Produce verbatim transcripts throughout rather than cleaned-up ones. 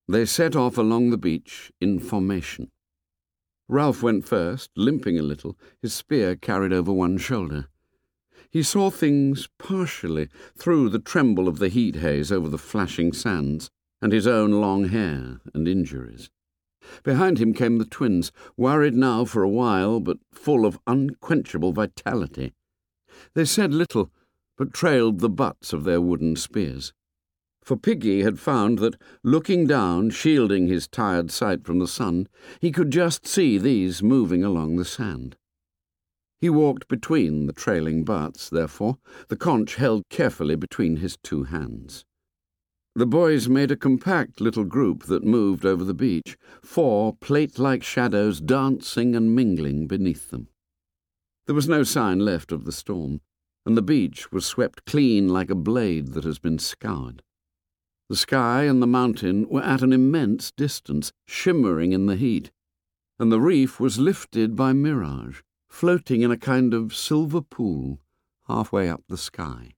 They set off along the beach in formation. Ralph went first, limping a little, his spear carried over one shoulder. He saw things partially through the tremble of the heat haze over the flashing sands, and his own long hair and injuries. Behind him came the twins, worried now for a while, but full of unquenchable vitality. They said little, but trailed the butts of their wooden spears. For Piggy had found that, looking down, shielding his tired sight from the sun, he could just see these moving along the sand. He walked between the trailing butts, therefore, the conch held carefully between his two hands. The boys made a compact little group that moved over the beach, four plate-like shadows dancing and mingling beneath them. There was no sign left of the storm, and the beach was swept clean like a blade that has been scoured. The sky and the mountain were at an immense distance, shimmering in the heat, and the reef was lifted by mirage, floating in a kind of silver pool halfway up the sky.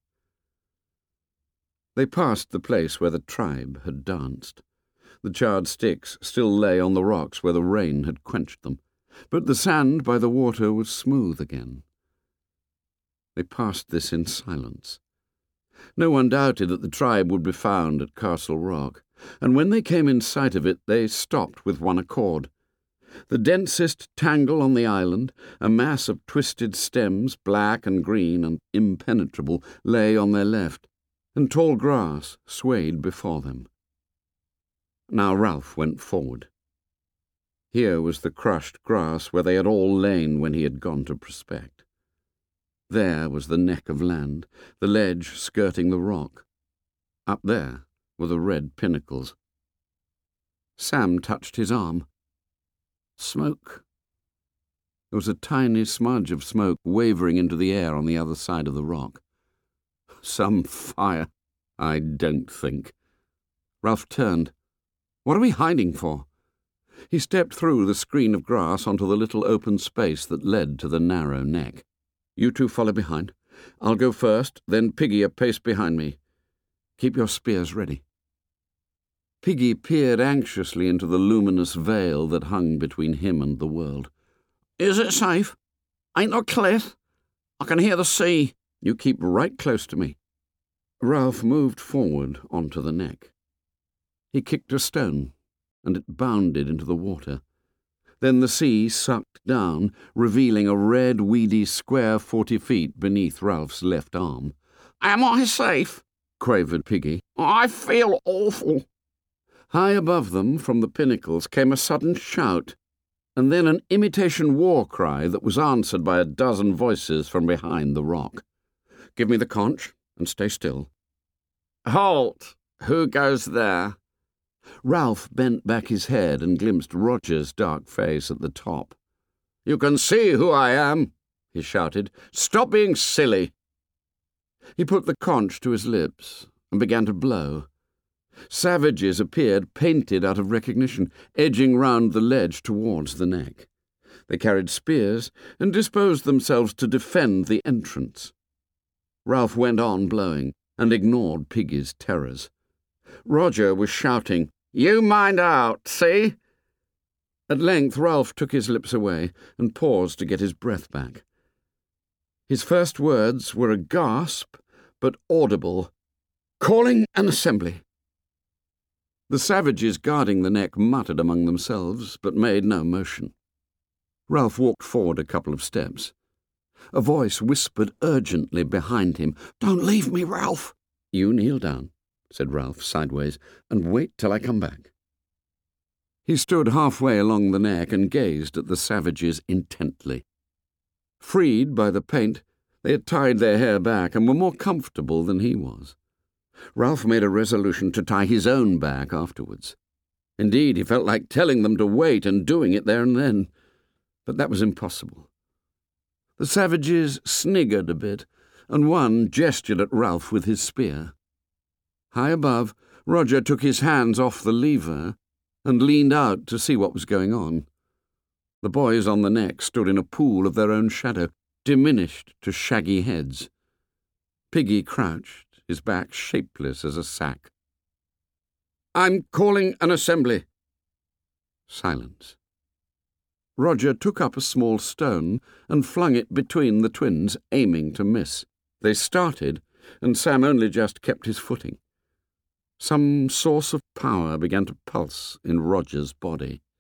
They passed the place where the tribe had danced. The charred sticks still lay on the rocks where the rain had quenched them, but the sand by the water was smooth again. They passed this in silence. No one doubted that the tribe would be found at Castle Rock, and when they came in sight of it they stopped with one accord. The densest tangle on the island, a mass of twisted stems, black and green and impenetrable, lay on their left, and tall grass swayed before them. Now Ralph went forward. Here was the crushed grass where they had all lain when he had gone to prospect. There was the neck of land, the ledge skirting the rock. Up there were the red pinnacles. Sam touched his arm. Smoke. There was a tiny smudge of smoke wavering into the air on the other side of the rock. Some fire, I don't think. Ralph turned. What are we hiding for? He stepped through the screen of grass onto the little open space that led to the narrow neck. You two follow behind. I'll go first, then Piggy a pace behind me. Keep your spears ready. Piggy peered anxiously into the luminous veil that hung between him and the world. Is it safe? Ain't no cliff? I can hear the sea. You keep right close to me. Ralph moved forward onto the neck. He kicked a stone, and it bounded into the water. Then the sea sucked down, revealing a red, weedy square forty feet beneath Ralph's left arm. Am I safe? Quavered Piggy. I feel awful. High above them, from the pinnacles, came a sudden shout, and then an imitation war cry that was answered by a dozen voices from behind the rock. Give me the conch, and stay still. Halt! Who goes there? Ralph bent back his head and glimpsed Roger's dark face at the top. You can see who I am, he shouted. Stop being silly. He put the conch to his lips and began to blow. Savages appeared, painted out of recognition, edging round the ledge towards the neck. They carried spears and disposed themselves to defend the entrance. Ralph went on blowing and ignored Piggy's terrors. Roger was shouting, You mind out, see? At length Ralph took his lips away and paused to get his breath back. His first words were a gasp, but audible. Calling an assembly. The savages guarding the neck muttered among themselves, but made no motion. Ralph walked forward a couple of steps. A voice whispered urgently behind him, Don't leave me, Ralph. You kneel down, said Ralph sideways, and wait till I come back. He stood halfway along the neck and gazed at the savages intently. Freed by the paint, they had tied their hair back and were more comfortable than he was. Ralph made a resolution to tie his own back afterwards. Indeed, he felt like telling them to wait and doing it there and then, but that was impossible. The savages sniggered a bit, and one gestured at Ralph with his spear. High above, Roger took his hands off the lever and leaned out to see what was going on. The boys on the neck stood in a pool of their own shadow, diminished to shaggy heads. Piggy crouched, his back shapeless as a sack. I'm calling an assembly. Silence. Roger took up a small stone and flung it between the twins, aiming to miss. They started, and Sam only just kept his footing. Some source of power began to pulse in Roger's body.